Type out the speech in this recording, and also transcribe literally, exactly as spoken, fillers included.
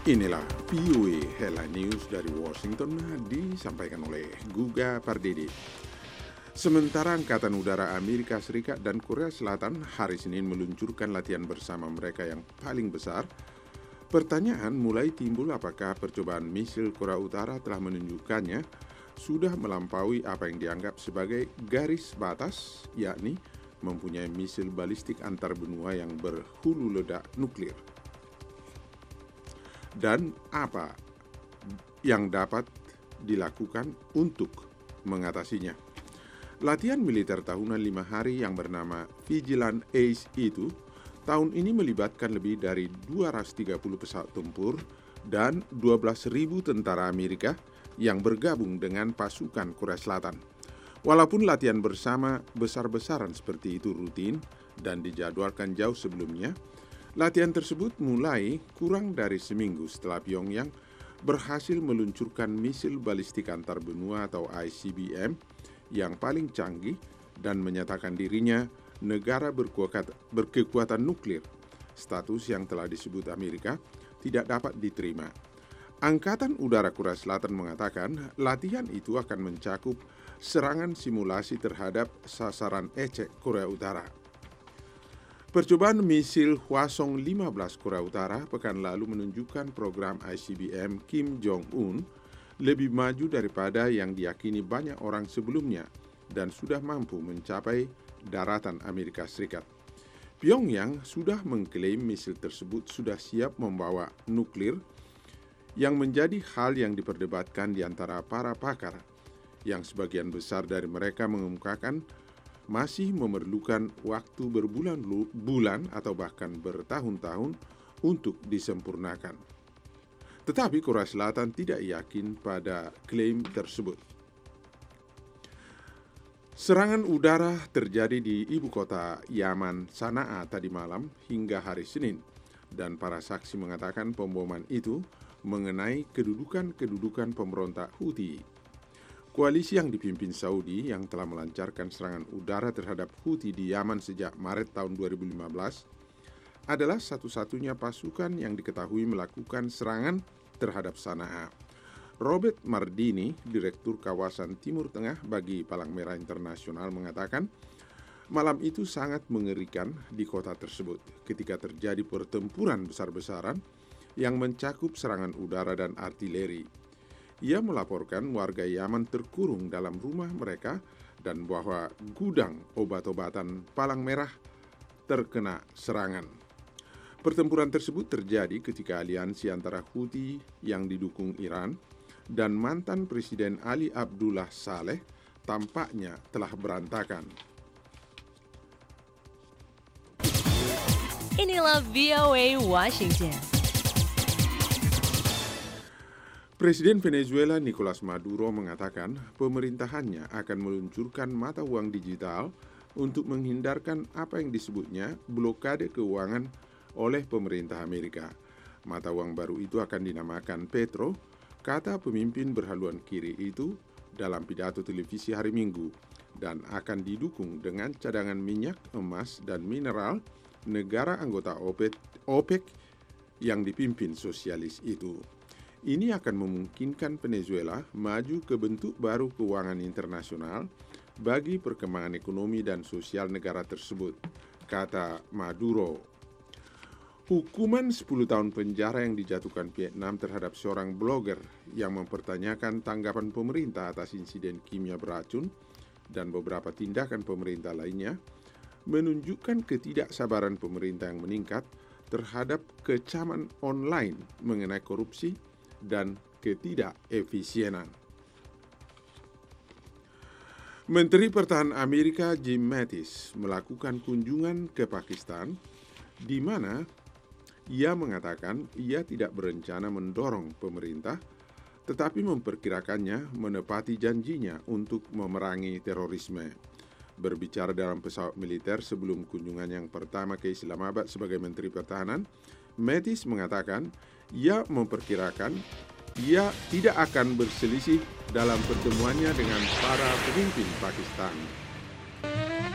Inilah V O A Headline News dari Washington disampaikan oleh Guga Pardede. Sementara Angkatan Udara Amerika Serikat dan Korea Selatan hari Senin meluncurkan latihan bersama mereka yang paling besar, pertanyaan mulai timbul apakah percobaan misil Korea Utara telah menunjukkannya sudah melampaui apa yang dianggap sebagai garis batas, yakni mempunyai misil balistik antar benua yang berhulu ledak nuklir. Dan apa yang dapat dilakukan untuk mengatasinya. Latihan militer tahunan lima hari yang bernama Vigilant Ace itu tahun ini melibatkan lebih dari dua ratus tiga puluh pesawat tempur dan dua belas ribu tentara Amerika yang bergabung dengan pasukan Korea Selatan. Walaupun latihan bersama besar-besaran seperti itu rutin dan dijadwalkan jauh sebelumnya, latihan tersebut mulai kurang dari seminggu setelah Pyongyang berhasil meluncurkan misil balistik antar benua atau I C B M yang paling canggih dan menyatakan dirinya negara berkekuatan nuklir, status yang telah disebut Amerika tidak dapat diterima. Angkatan Udara Korea Selatan mengatakan latihan itu akan mencakup serangan simulasi terhadap sasaran ecek Korea Utara. Percobaan misil Hwasong lima belas Korea Utara pekan lalu menunjukkan program I C B M Kim Jong-un lebih maju daripada yang diyakini banyak orang sebelumnya dan sudah mampu mencapai daratan Amerika Serikat. Pyongyang sudah mengklaim misil tersebut sudah siap membawa nuklir, yang menjadi hal yang diperdebatkan di antara para pakar, yang sebagian besar dari mereka mengemukakan masih memerlukan waktu berbulan-bulan atau bahkan bertahun-tahun untuk disempurnakan. Tetapi Korea Selatan tidak yakin pada klaim tersebut. Serangan udara terjadi di ibu kota Yaman, Sana'a tadi malam hingga hari Senin, dan para saksi mengatakan pemboman itu mengenai kedudukan-kedudukan pemberontak Houthi. Koalisi yang dipimpin Saudi yang telah melancarkan serangan udara terhadap Houthi di Yaman sejak Maret tahun dua ribu lima belas adalah satu-satunya pasukan yang diketahui melakukan serangan terhadap Sana'a. Robert Mardini, Direktur Kawasan Timur Tengah bagi Palang Merah Internasional, mengatakan malam itu sangat mengerikan di kota tersebut ketika terjadi pertempuran besar-besaran yang mencakup serangan udara dan artileri. Ia melaporkan warga Yaman terkurung dalam rumah mereka dan bahwa gudang obat-obatan Palang Merah terkena serangan. Pertempuran tersebut terjadi ketika aliansi antara Houthi yang didukung Iran dan mantan Presiden Ali Abdullah Saleh tampaknya telah berantakan. Inilah V O A Washington. Presiden Venezuela Nicolas Maduro mengatakan pemerintahannya akan meluncurkan mata uang digital untuk menghindarkan apa yang disebutnya blokade keuangan oleh pemerintah Amerika. Mata uang baru itu akan dinamakan Petro, kata pemimpin berhaluan kiri itu dalam pidato televisi hari Minggu, dan akan didukung dengan cadangan minyak, emas, dan mineral negara anggota OPEC yang dipimpin sosialis itu. Ini akan memungkinkan Venezuela maju ke bentuk baru keuangan internasional bagi perkembangan ekonomi dan sosial negara tersebut, kata Maduro. Hukuman sepuluh tahun penjara yang dijatuhkan Vietnam terhadap seorang blogger yang mempertanyakan tanggapan pemerintah atas insiden kimia beracun dan beberapa tindakan pemerintah lainnya menunjukkan ketidaksabaran pemerintah yang meningkat terhadap kecaman online mengenai korupsi dan ketidakefisienan. Menteri Pertahanan Amerika Jim Mattis melakukan kunjungan ke Pakistan, di mana ia mengatakan ia tidak berencana mendorong pemerintah, tetapi memperkirakannya menepati janjinya untuk memerangi terorisme. Berbicara dalam pesawat militer sebelum kunjungan yang pertama ke Islamabad sebagai Menteri Pertahanan, Mattis mengatakan ia memperkirakan ia tidak akan berselisih dalam pertemuannya dengan para pemimpin Pakistan.